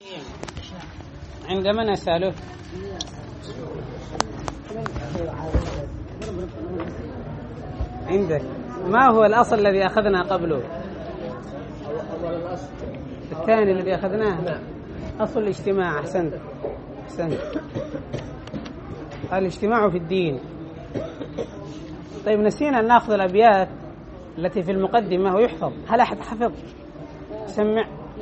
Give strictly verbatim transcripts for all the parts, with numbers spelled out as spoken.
عند من أسأله؟ عندك. ما هو الأصل الذي أخذنا قبله؟ الثاني الذي أخذناه أصل الاجتماع. أحسنت أحسنت الاجتماع في الدين. طيب نسينا أن نأخذ الأبيات التي في المقدمة ويحفظ. هل أحد حفظ؟ سمع.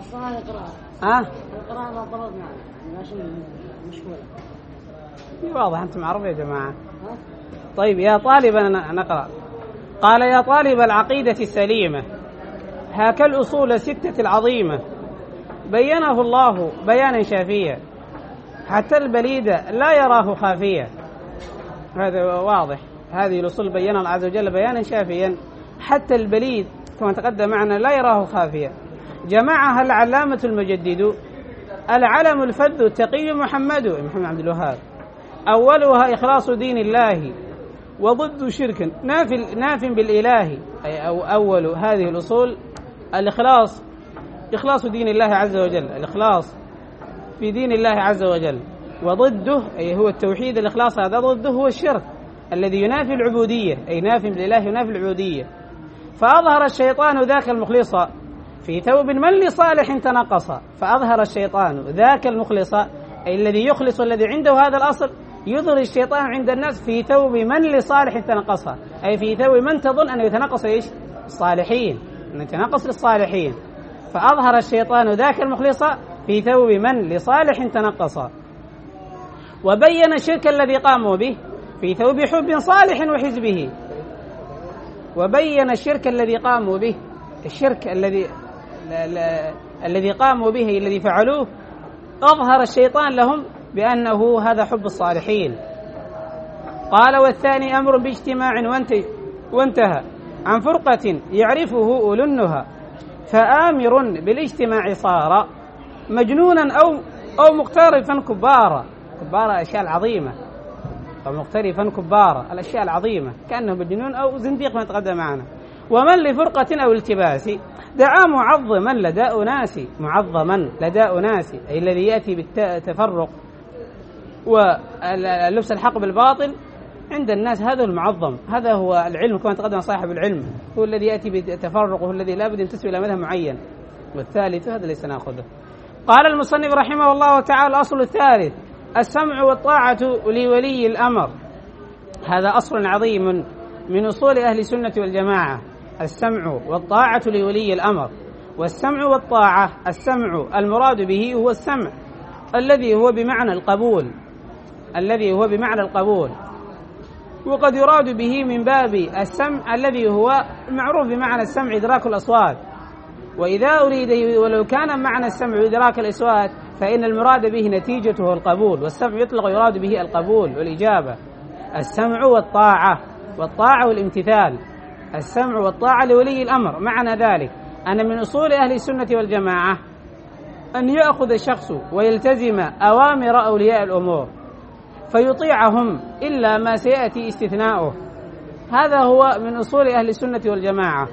ها؟ القراءة ما طلبنا ماشي مشكلة. واضح أنتم عرب يا جماعة. طيب يا طالبا نقرأ. قال يا طالب العقيدة السليمة هاك الأصول الستة العظيمة بينه الله بيانا شافيا حتى البليد لا يراه خافيا. هذا واضح. هذه الأصول بينها الله عز وجل بيانا شافيا حتى البليد كما تقدم معنا لا يراه خافيا. جمعها العلامة المجدد العلم الفذ التقي محمد محمد عبد الوهاب. أولها إخلاص دين الله وضد شرك ناف ناف بالإله. أي أو أول هذه الأصول الإخلاص إخلاص دين الله عز وجل. الإخلاص في دين الله عز وجل. وضده أي هو التوحيد. الإخلاص هذا ضده هو الشرك الذي ينافي العبودية أي ناف بالإله ينافي العبودية. فأظهر الشيطان ذاك المخلص في ثوب من لصالح تنقص. فأظهر الشيطان ذاك المخلص أي الذي يخلص والذي عنده هذا الأصل يظهر الشيطان عند الناس في ثوب من لصالح تنقص أي في ثوب من تظن أن يتنقص إيش؟ الصالحين أن يتنقص للصالحين. فأظهر الشيطان ذاك المخلص في ثوب من لصالح تنقص. وبين الشرك الذي قاموا به في ثوب حب صالح وحزبه. وبين الشرك الذي قاموا به الشرك الذي لا لا الذي قاموا به الذي فعلوه أظهر الشيطان لهم بأنه هذا حب الصالحين. قال والثاني أمر باجتماع وانتهى عن فرقة يعرفه أولو النهى. فآمر بالاجتماع صار مجنونا أو أو مقترفا كبارا. كبارا أشياء العظيمة أو مقترفا كبارا الأشياء العظيمة كأنه مجنون أو زنديق ما تقدم معنا. ومن لفرقة أو التباس دعا معظما لدى أناس. معظما لدى أناس أي الذي يأتي بالتفرق ولبس الحق بالباطل عند الناس هذا المعظم. هذا هو العلم كما تقدم صاحب العلم هو الذي يأتي بالتفرق وهو الذي لا بد ينتسب إلى مذهب معين. والثالث هذا ليس نأخذه. قال المصنف رحمه الله تعالى الأصل الثالث السمع والطاعة لولي الأمر. هذا أصل عظيم من أصول أهل السنة والجماعة. السمع والطاعة لولي الأمر. والسمع والطاعة السمع المراد به هو السمع الذي هو بمعنى القبول الذي هو بمعنى القبول. وقد يراد به من باب السمع الذي هو معروف بمعنى السمع إدراك الأصوات. وإذا أريد ولو كان معنى السمع إدراك الأصوات فإن المراد به نتيجته القبول. والسمع يطلق يراد به القبول والإجابة. السمع والطاعة والطاعة والامتثال. السمع والطاعة لولي الأمر. معنى ذلك أن من أصول أهل السنة والجماعة أن يأخذ الشخص ويلتزم أوامر أولياء الأمور فيطيعهم إلا ما سيأتي استثناؤه. هذا هو من أصول أهل السنة والجماعة.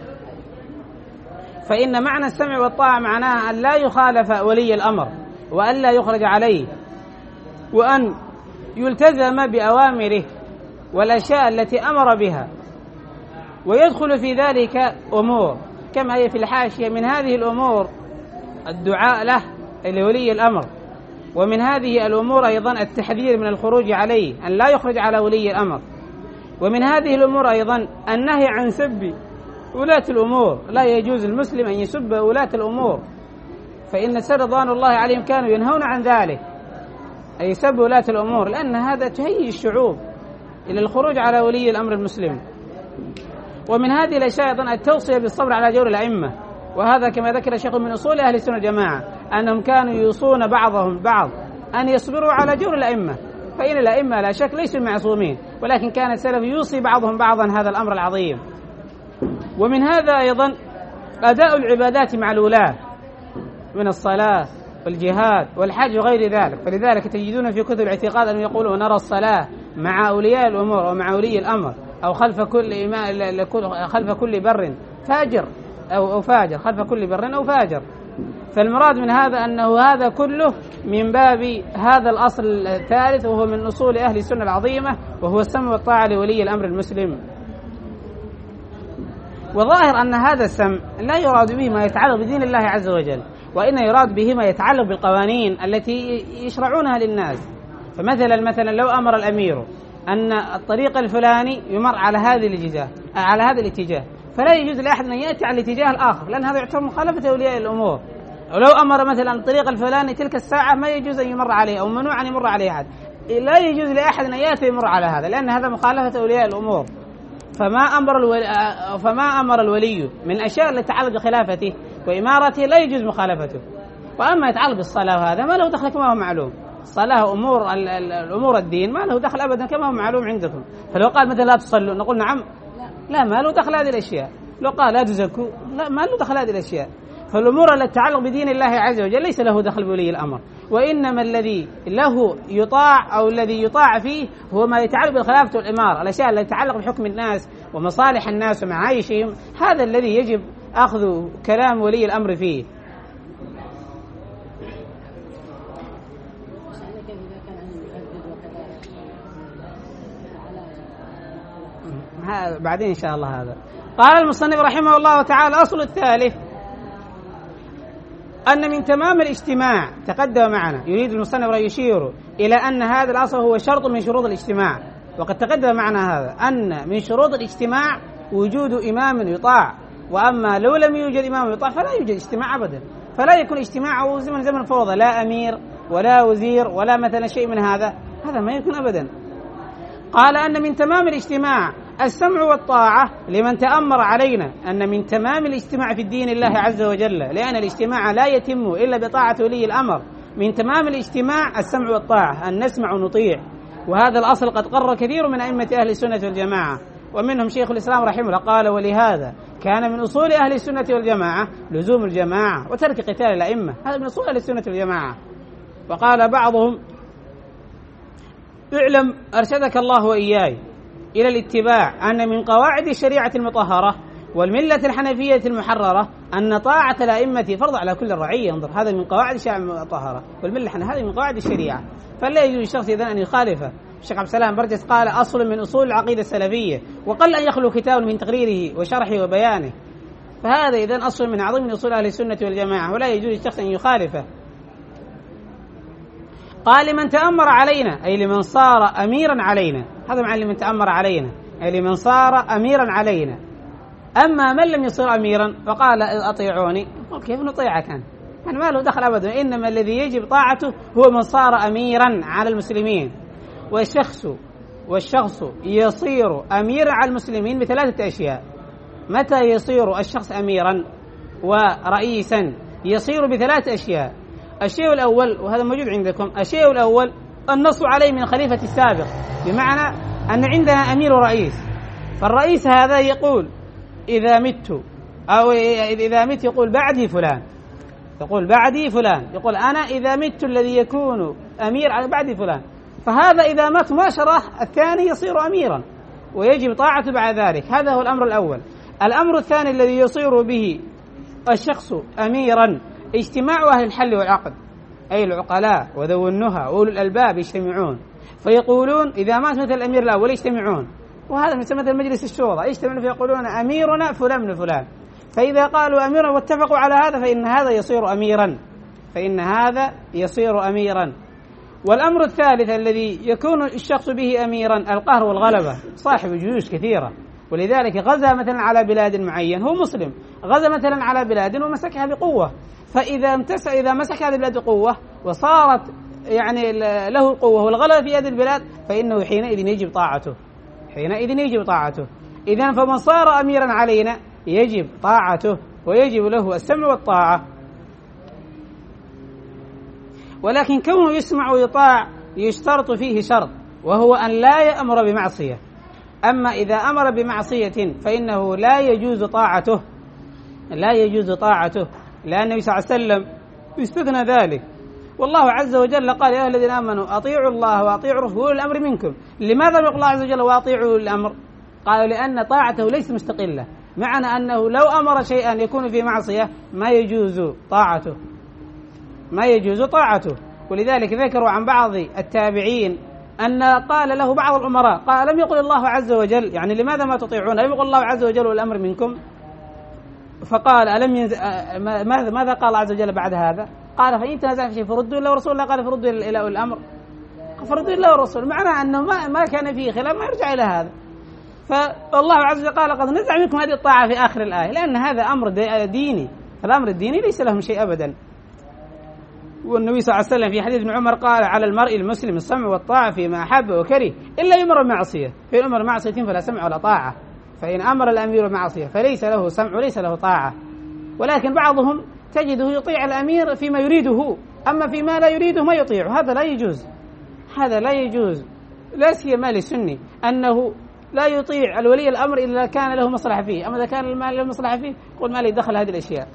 فإن معنى السمع والطاعة معناها أن لا يخالف ولي الأمر وأن لا يخرج عليه وأن يلتزم بأوامره والأشياء التي أمر بها. ويدخل في ذلك أمور كما هي في الحاشية. من هذه الأمور الدعاء له لولي الأمر. ومن هذه الأمور أيضا التحذير من الخروج عليه أن لا يخرج على ولي الأمر. ومن هذه الأمور أيضا النهي عن سب ولاة الأمور. لا يجوز المسلم أن يسب ولاة الأمور فإن السلف رضوان الله عليهم كانوا ينهون عن ذلك أي يسب ولاة الأمور لأن هذا تهيئ الشعوب إلى الخروج على ولي الأمر المسلم. ومن هذه الأشياء أيضا التوصية بالصبر على جور الأئمة. وهذا كما ذكر شيخ من أصول أهل السنة والجماعة أنهم كانوا يوصون بعضهم بعض أن يصبروا على جور الأئمة. فإن الأئمة لا شك ليسوا معصومين ولكن كان السلف يوصي بعضهم بعضا هذا الأمر العظيم. ومن هذا أيضا أداء العبادات مع الولاة من الصلاة والجهاد والحج وغير ذلك. فلذلك تجدون في كتب الاعتقاد أن يقولوا نرى الصلاة مع أولياء الأمور ومع ولي الأمر أو خلف كل إمام خلف كل بر فاجر أو أو فاجر خلف كل بر أو فاجر. فالمراد من هذا أنه هذا كله من باب هذا الأصل الثالث، وهو من أصول أهل السنة العظيمة، وهو السمع والطاعة لولي الأمر المسلم. وظاهر أن هذا السمع لا يراد به ما يتعلق بدين الله عز وجل، وإن يراد به ما يتعلق بالقوانين التي يشرعونها للناس. فمثلا مثلا لو أمر الأمير أن الطريق الفلاني يمر على هذه الاتجاه على هذا الاتجاه، فلا يجوز لأحد أن يأتي على الاتجاه الآخر، لأن هذا يعتبر مخالفة أولياء الأمور. ولو أمر مثلا الطريق الفلاني تلك الساعة ما يجوز أن يمر عليه، أو ممنوع أن يمر عليه أحد، لا يجوز لأحد أن يأتي يمر على هذا، لأن هذا مخالفة أولياء الأمور. فما أمر الولي فما أمر الولي من أشياء التي تتعلق بخلافته وإمارته لا يجوز مخالفته. وأما يتعلق بالصلاة وهذا ما له دخل كما هو معلوم، الصلاة أمور الأمور الدين ما له دخل أبدا كما هو معلوم عندكم. فلو قال مثلا لا تصلوا نقول نعم، لا ما له دخل هذه الأشياء. لو قال لا تزكوا، لا ما له دخل هذه الأشياء. فالأمور التي تتعلق بدين الله عز وجل ليس له دخل بولي الأمر، وإنما الذي له يطاع أو الذي يطاع فيه هو ما يتعلق بالخلافة والإمارة، الأشياء التي تتعلق بحكم الناس ومصالح الناس ومعايشهم، هذا الذي يجب أخذ كلام ولي الأمر فيه. بعدين إن شاء الله. هذا قال المصنف رحمه الله تعالى: الأصل الثالث أن من تمام الاجتماع، تقدم معنا يريد المصنف أن يشير إلى أن هذا الأصل هو شرط من شروط الاجتماع، وقد تقدم معنا هذا أن من شروط الاجتماع وجود إمام يطاع، وأما لو لم يوجد إمام يطاع فلا يوجد اجتماع أبدا، فلا يكون اجتماع زمن زمن فوضى، لا أمير ولا وزير ولا مثلا شيء من هذا، هذا ما يكون أبدا. قال أن من تمام الاجتماع السمع والطاعة لمن تأمر علينا، أن من تمام الاجتماع في الدين الله عز وجل، لأن الاجتماع لا يتم إلا بطاعة ولي الأمر، من تمام الاجتماع السمع والطاعة، أن نسمع ونطيع. وهذا الأصل قد قرر كثير من أئمة أهل السنة والجماعة، ومنهم شيخ الإسلام رحمه الله قال: ولهذا كان من أصول أهل السنة والجماعة لزوم الجماعة وترك قتال الأئمة، هذا من أصول أهل السنة والجماعة. وقال بعضهم: اعلم أرشدك الله وإياي إلى الاتباع أن من قواعد الشريعة المطهرة والملة الحنفية المحررة أن طاعة الأئمة فرض على كل الرعية. انظر، هذا من قواعد الشريعة المطهرة والملة الحنفية، هذه من قواعد الشريعة، فلا يجوز الشخص إذن أن يخالفه. الشيخ عبد السلام برجس قال: أصل من أصول العقيدة السلفية، وقل أن يخلو كتاب من تقريره وشرحه وبيانه، فهذا إذن أصل من أعظم من أصول أهل السنة والجماعة، ولا يجوز الشخص أن يخالفه. قال: لمن تأمر علينا، أي لمن صار أميرا علينا، هذا معنى لمن تأمر علينا، أي لمن صار أميرا علينا. أما من لم يصير أميرا فقال: أطيعوني، قال: كيف نطيعك أنت؟ يعني ما له دخل أبدا، إنما الذي يجب طاعته هو من صار أميرا على المسلمين. والشخص والشخص يصير أميرا على المسلمين بثلاثة أشياء. متى يصير الشخص أميرا ورئيسا؟ يصير بثلاثة أشياء. الشيء الأول، وهذا موجود عندكم، الشيء الأول النص عليه من الخليفة السابق، بمعنى أن عندنا أمير ورئيس، فالرئيس هذا يقول إذا مت، أو إذا مت يقول بعدي فلان، يقول بعدي فلان، يقول أنا إذا مت الذي يكون أمير على بعدي فلان. فهذا إذا مات مباشرة الثاني يصير أميرا ويجب طاعته بعد ذلك. هذا هو الأمر الأول. الأمر الثاني الذي يصير به الشخص أميرا اجتماع أهل الحل والعقد، أي العقلاء وذو النهى وأولو الألباب يجتمعون فيقولون إذا مات مثل الأمير الأول يجتمعون، وهذا مثل مجلس الشورى يجتمعون فيقولون أميرنا فلان من فلان، فإذا قالوا أميرا واتفقوا على هذا فإن هذا يصير أميرا، فإن هذا يصير أميرا. والأمر الثالث الذي يكون الشخص به أميرا القهر والغلبة، صاحب جيوش كثيرة، ولذلك غزا مثلا على بلاد معين، هو مسلم غزا مثلا على بلاد ومسكها بقوة، فإذا امتس إذا مسك هذه البلاد بقوة وصارت يعني له القوة والغلبة في هذه البلاد، فإنه حينئذ يجب طاعته، حينئذ يجب طاعته. إذن فمن صار أميرا علينا يجب طاعته ويجب له السمع والطاعة. ولكن كونه يسمع ويطاع يشترط فيه شرط، وهو أن لا يأمر بمعصية. أما إذا أمر بمعصية فإنه لا يجوز طاعته، لا يجوز طاعته، لأن النبي صلى الله عليه وسلم يستثنى ذلك. والله عز وجل قال: يا الذين آمنوا أطيعوا الله وأطيعوا الرسول وأولي الأمر منكم. لماذا يقول الله عز وجل وأطيعوا الأمر؟ قالوا لأن طاعته ليست مستقلة، معنى أنه لو أمر شيئا يكون في معصية ما يجوز طاعته، ما يجوز طاعته. ولذلك ذكروا عن بعض التابعين أن قال له بعض الأمراء قال لم يقل الله عز وجل يعني لماذا ما تطيعون؟ لم يقل الله عز وجل والأمر منكم؟ فقال ألم ينز... ماذا ماذا قال الله عز وجل بعد هذا؟ قال فإن تنازعتم في شيء فردوا إلى ورسول الله، قال فردوا إلى الأمر، فردوا إلى الرسول، معنى أنه ما, ما كان فيه خلاف ما يرجع إلى هذا. فالله عز وجل قال قد نزع منكم هذه الطاعة في آخر الآية، لأن هذا أمر ديني، فالأمر الديني ليس لهم شيء أبدا. والنبي صلى الله عليه وسلم في حديث ابن عمر قال على المرء المسلم السمع والطاعة فيما أحب وكره إلا يمر معصية، فإن أمر معصية فلا سمع ولا طاعة، فإن أمر الأمير معصية فليس له سمع وليس له طاعة. ولكن بعضهم تجده يطيع الأمير فيما يريده، أما فيما لا يريده ما يطيع، هذا لا يجوز، هذا لا يجوز، لا سيما للسني أنه لا يطيع الولي الأمر إلا كان له مصلحة فيه، أما إذا كان المال له مصلحة فيه قل ما لي دخل هذه الأشياء.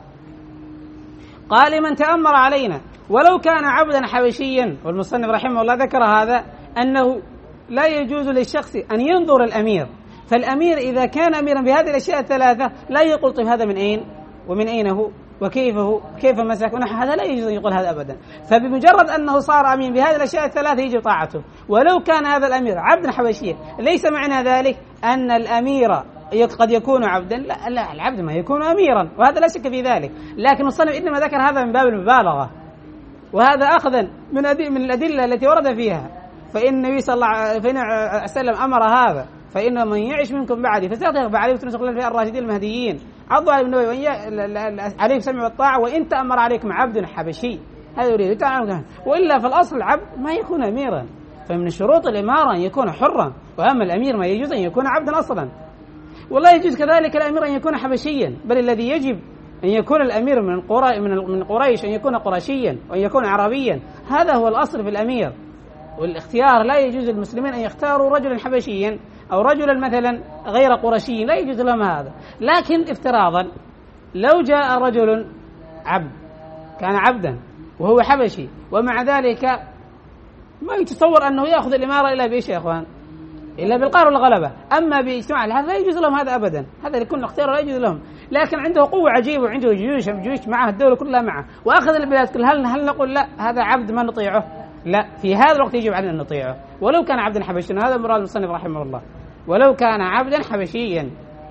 قال من تأمر علينا ولو كان عبدا حبشيا، والمصنف رحمه الله ذكر هذا أنه لا يجوز للشخص أن ينظر الأمير، فالأمير إذا كان أميرا بهذه الأشياء الثلاثة لا يقول طيب هذا من أين ومن أين هو وكيفه كيف مسك ونحو، هذا لا يجوز أن يقول هذا أبدا. فبمجرد أنه صار أمين بهذه الأشياء الثلاثة يجب طاعته ولو كان هذا الأمير عبدا حبشيا. ليس معنى ذلك أن الأمير قد يكون عبدا، لا, لا العبد ما يكون أميرا، وهذا لا شك في ذلك، لكن المصنف إنما ذكر هذا من باب المبالغة، وهذا أخذا من من الأدلة التي ورد فيها. فإن النبي صلى الله عليه وسلم أمر هذا، فإن من يعش منكم بعدي فسيطيق عليه وتنسق الخلفاء الراشدين المهديين عضوا على النبي عليه السمع والطاعة وإن تأمر عليكم عبد حبشي، هذا يريد. وإلا فالأصل العبد ما يكون أميرا، فمن شروط الإمارة أن يكون حرا، وأما الأمير ما يجوز أن يكون عبدا أصلا، والله يجوز كذلك الأمير أن يكون حبشيا، بل الذي يجب أن يكون الأمير من قرى من قريش، أن يكون قرشيا وأن يكون عربيا، هذا هو الأصل في الأمير. والاختيار لا يجوز للمسلمين أن يختاروا رجلا حبشيا أو رجلا مثلا غير قرشي، لا يجوز لهم هذا. لكن افتراضا لو جاء رجل عبد كان عبدا وهو حبشي ومع ذلك ما يتصور أنه يأخذ الإمارة إلا بإيش يا أخوان؟ إلا بالقهر والغلبة، أما باجتماع هذا لا يجوز لهم هذا أبدا، هذا يكون اختيار لا يجوز لهم. لكن عنده قوة عجيبة وعنده جيوش جيوش معه الدولة كلها معه وأخذ البلاد كلها، هل هل نقول لا هذا عبد ما نطيعه؟ لا، في هذا الوقت يجب علينا أن نطيعه ولو كان عبدا حبشيا، هذا مراد المصنف رحمه الله، ولو كان عبدا حبشيا.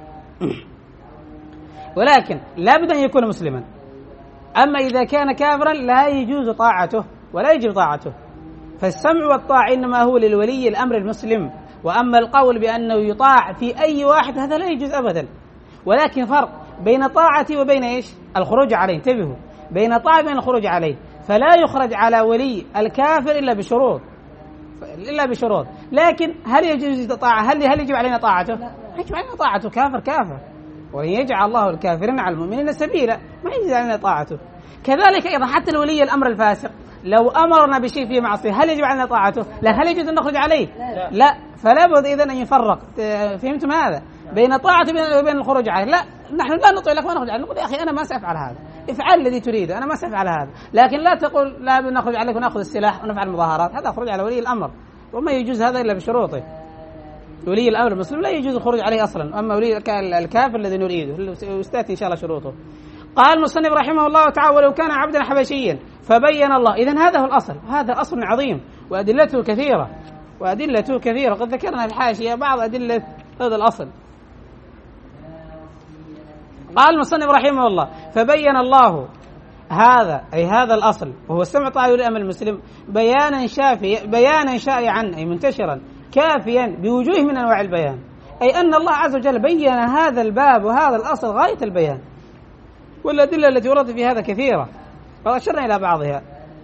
ولكن لا بد أن يكون مسلما، أما إذا كان كافرا لا يجوز طاعته ولا يجب طاعته. فالسمع والطاعة إنما هو للولي الأمر المسلم، وأما القول بأنه يطاع في أي واحد هذا لا يجوز أبدا. ولكن فرق بين طاعتي وبين إيش؟ الخروج عليه، انتبهوا، بين طاعة وبين الخروج عليه، فلا يخرج على ولي الكافر إلا بشروط إلا بشروط. لكن هل يجوز طاعة؟ هل هل يجب علينا طاعته؟ يجب علينا طاعته، كافر كافر، ولن يجعل الله الكافرين على المؤمنين سبيلا، ما يجوز علينا طاعته. كذلك أيضا حتى الولي الأمر الفاسق لو أمرنا بشيء فيه معصية هل يجب علينا طاعته؟ لا. هل يجوز أن نخرج عليه؟ لا, لا. فلا بد إذن أن يفرق، فهمتم هذا؟ بين طاعته وبين الخروج عليه. لا، نحن لا نطيع لك ما نخرج عليه، نقول يا أخي أنا ما سأفعل هذا، افعل الذي تريده، أنا ما سأفعل هذا. لكن لا تقول لا نخرج عليك ونأخذ السلاح ونفعل مظاهرات، هذا خروج على ولي الأمر، وما يجوز هذا إلا بشروطه. ولي الأمر المسلم لا يجوز الخروج عليه أصلا، أما ولي الكافر الذي نريده وستأتي إن شاء الله شروطه. قال المصنف رحمه الله تعالى ولو كان عبدا حبشيا فبين الله. إذن هذا هو الأصل، هذا أصل عظيم وأدلته كثيرة وأدلته كثيرة، قد ذكرنا في الحاشية بعض أدلة هذا الأصل. قال المصنف رحمه الله فبين الله هذا أي هذا الأصل وهو السمع طاعة ولي الأمر المسلم بيانا شافيا بيانا شائعا أي منتشرا كافيا بوجوه من أنواع البيان، أي أن الله عز وجل بين هذا الباب وهذا الأصل غاية البيان، والأدلة التي وردت في هذا كثيرة وأشرنا إلى بعضها.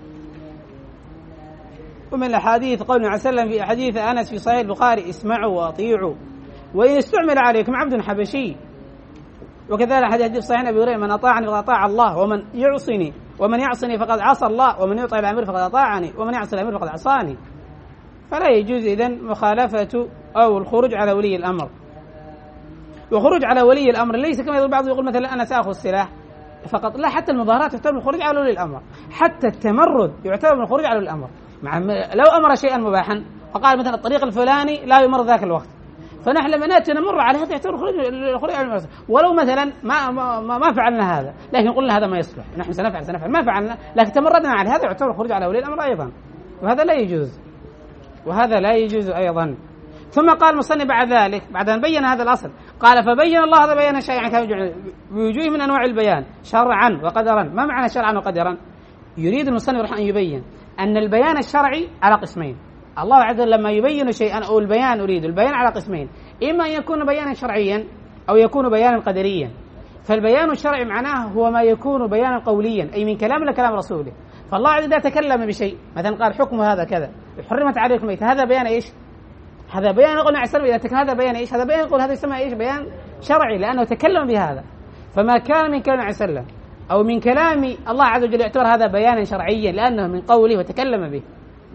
ومن الحديث قول النبي صلى الله عليه وسلم في حديث أنس في صحيح البخاري اسمعوا وأطيعوا وإن استعمل عليكم عبد حبشي، وكذلك حديث صحيح أبي هريرة من أطاعني فقد أطاع الله ومن يعصني ومن يعصني فقد عصى الله ومن يطع الأمير فقد أطاعني ومن يعصي الأمير فقد عصاني. فلا يجوز إذن مخالفة أو الخروج على ولي الأمر. وخروج على ولي الأمر ليس كما يقول بعض يقول مثلا أنا سأخذ السلاح فقط، لا، حتى المظاهرات تعتبر من الخروج على ولي الأمر، حتى التمرد يعتبر من الخروج على ولي الأمر. مع لو أمر شيئا مباحا فقال مثلا الطريق الفلاني لا يمر ذاك الوقت، فنحن لما نأتي نمر على هذا يعتبر خروج خروج عن المرسل، ولو مثلا ما ما, ما فعلنا هذا لكن قلنا هذا ما يصلح، نحن سنفعل سنفعل ما فعلنا لكن تمردنا على هذا يعتبر خروج على ولي الأمر أيضا، وهذا لا يجوز، وهذا لا يجوز أيضا. ثم قال المصنف بعد ذلك بعد أن بين هذا الأصل قال فبين الله هذا بيانا شيئا بوجوه من أنواع البيان شرعا وقدرا. ما معنى شرعا وقدرا؟ يريد المصنف رحمه أن يبين أن البيان الشرعي على قسمين. الله عز وجل لما يبين شيئا أو البيان أريد البيان على قسمين، إما أن يكون بيانا شرعيا أو يكون بيانا قدريا. فالبيان الشرعي معناه هو ما يكون بيانا قوليا أي من كلام لكلام رسوله. فالله عز وجل تكلم بشيء مثلا قال حكم هذا كذا حرمت عليكم الميت، هذا بيان إيش؟ هذا بيان يقول نعم إذا تكلم هذا بيان إيش؟ هذا بيان يقول هذا يسمى إيش؟ بيان شرعي لأنه تكلم بهذا. فما كان من كلام عليه وسلم أو من كلام الله عز وجل يعتبر هذا بيانا شرعيا لأنه من قوله وتكلم به.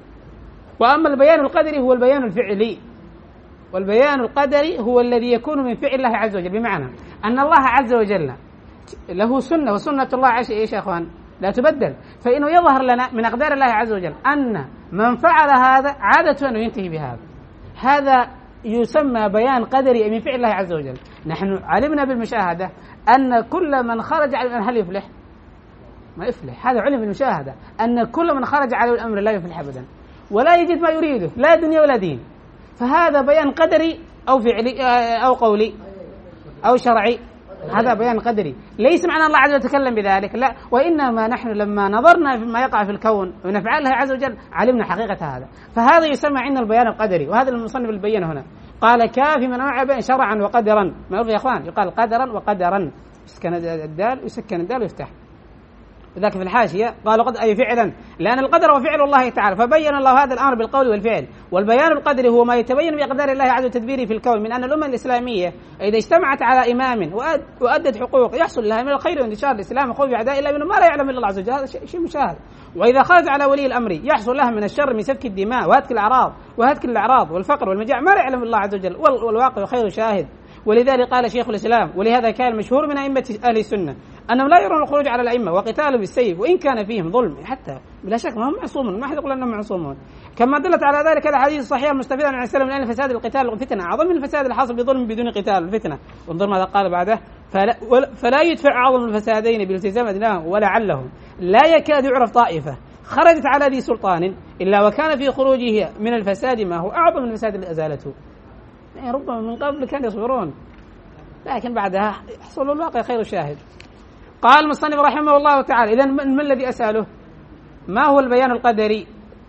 وأما البيان القدري هو البيان الفعلي، والبيان القدري هو الذي يكون من فعل الله عز وجل، بمعنى أن الله عز وجل له سنة وسنة الله عز وجل إيش يا أخوان؟ لا تبدل. فإنه يظهر لنا من أقدار الله عز وجل أن من فعل هذا عادة أنه ينتهي بهذا، هذا يسمى بيان قدري من فعل الله عز وجل. نحن علمنا بالمشاهدة أن كل من خرج على الأمر هل يفلح؟ ما يفلح، هذا علم بالمشاهدة أن كل من خرج على الأمر لا يفلح أبدا ولا يجد ما يريده لا دنيا ولا دين. فهذا بيان قدري أو فعلي أو قولي أو شرعي، هذا بيان قدري. ليس معنى الله عز وجل يتكلم بذلك، لا، وإنما نحن لما نظرنا فيما يقع في الكون ونفعله عز وجل علمنا حقيقة هذا. فهذا يسمى عندنا البيان القدري، وهذا المصنف البين هنا قال كافي من أنواع بيان شرعا وقدرا. ما يقول يا أخوان يقال قدرا وقدرا، يسكن الدال ويسكن الدال ويفتح. وذاك في الحاشية قال قد أي فعلا لأن القدر هو فعل الله تعالى، فبين الله هذا الأمر بالقول والفعل. والبيان القدري هو ما يتبين بأقدار الله عز وجل تدبيره في الكون، من أن الأمة الإسلامية إذا اجتمعت على إمام وأدت حقوق يحصل لها من الخير وانتشار الإسلام وخوف أعداء الله منه ما لا يعلم إلا الله عز وجل، هذا شيء مشاهد. وإذا خرج على ولي الأمر يحصل لها من الشر من سفك الدماء وهتك الأعراض وهتك الأعراض والفقر والمجاعة ما لا يعلم الله عز وجل، والواقع خير شاهد. ولذلك قال شيخ الإسلام ولهذا كان المشهور من أئمة أهل السنة أنهم لا يرون الخروج على الأئمة وقتالهم بالسيف وإن كان فيهم ظلم، حتى بلا شك ما هم معصومون، ما أحد يقول أنهم معصومون. كما دلت على ذلك الحديث الصحيح المستفيد عن السلام لأن فساد القتال والفتنة أعظم من الفساد الحاصل بظلم بدون قتال والفتنة. وانظر ماذا قال بعده فلا, فلا يدفع أعظم الفسادين بالالتزام أدناه ولعلهم لا يكاد يعرف طائفة خرجت على ذي سلطان إلا وكان في خروجه من الفساد ما هو أعظم من الفساد اللي أزالته. يعني ربما من قبل كانوا يصبرون لكن بعدها يحصل الواقع خير شاهد. قال المصنف رحمه الله تعالى إذن ما الذي أسأله؟ ما هو البيان القدري؟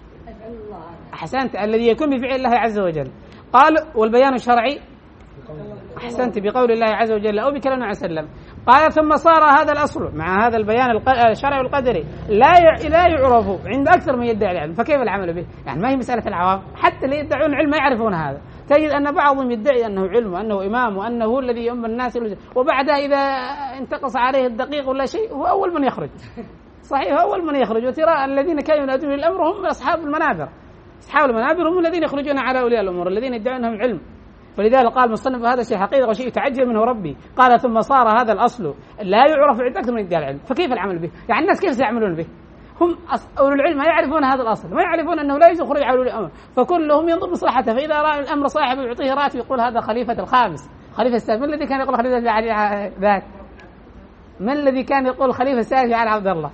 أحسنت، الذي يكون بفعل الله عز وجل. قال والبيان الشرعي؟ أحسنت، بقول الله عز وجل أو بكلام عليه وسلم. قال ثم صار هذا الأصل مع هذا البيان الشرعي والقدري لا لا يعرف عند أكثر من يدعي العلم، فكيف العمل به؟ يعني ما هي مسألة العوام، حتى اللي يدعون العلم ما يعرفون هذا. تجد أن بعضهم يدعي أنه علم وأنه إمام وأنه الذي يؤم الناس، وبعدها إذا انتقص عليه الدقيق ولا شيء هو أول من يخرج. صحيح هو أول من يخرج. وترى الذين كانوا ينادون الأمر هم أصحاب المنابر، أصحاب المنابر هم الذين يخرجون على أولياء الأمور الذين يدعون أنهم العلم. فلذلك قال مصنف هذا شيء حقيقة وشيء تعجب منه ربي. قال ثم صار هذا الأصل لا يعرف عند أكثر من يدعي العلم، فكيف العمل به؟ يعني الناس كيف يعملون به؟ هم أولو العلم ما يعرفون هذا الأصل، ما يعرفون أنه لا يجوز خروج على أولي الأمر، فكلهم ينظر مصلحته. فإذا رأى الأمر صاحبه يعطيه راتب يقول هذا خليفة الخامس، خليفة السادس. من الذي كان يقول خليفة ذاك؟ من الذي كان يقول خليفة السادس على عبد الله؟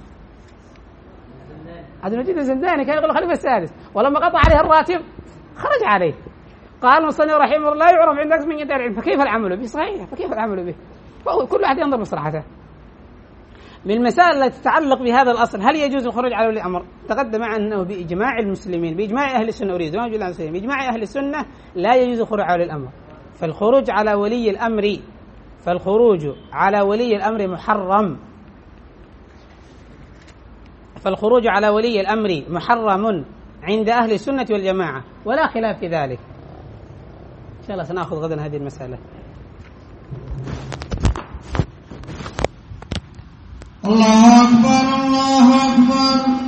عبد المجيد الزنداني كان يقول خليفة السادس، ولما قطع عليه الراتب خرج عليه. قال المصنف رحمه الله لا يعرف عند أكثر من يدعي العلم، فكيف العمل به؟ صحيح، فكيف العمل به؟ كل واحد ينظر مصلحته. من المسائل التي تتعلق بهذا الأصل هل يجوز الخروج على ولي الأمر؟ تقدم معنا أنه بإجماع المسلمين بإجماع أهل السنة أريد بإجماع أهل السنة لا يجوز الخروج على ولي الأمر. فالخروج على ولي الأمر فالخروج على ولي الأمر محرم فالخروج على ولي الأمر محرم عند أهل السنة والجماعة ولا خلاف في ذلك. إن شاء الله سنأخذ غدا هذه المسألة. الله أكبر الله أكبر.